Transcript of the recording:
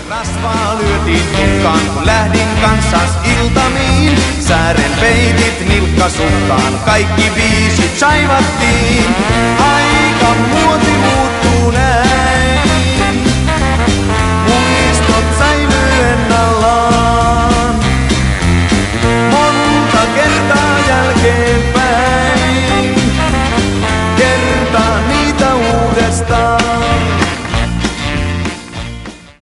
Rasvaa lyötiin tukkaan, kun lähdin kanssas iltamiin. Säären peitit nilkkasukkaan, kaikki biisit saivattiin. Aika muoti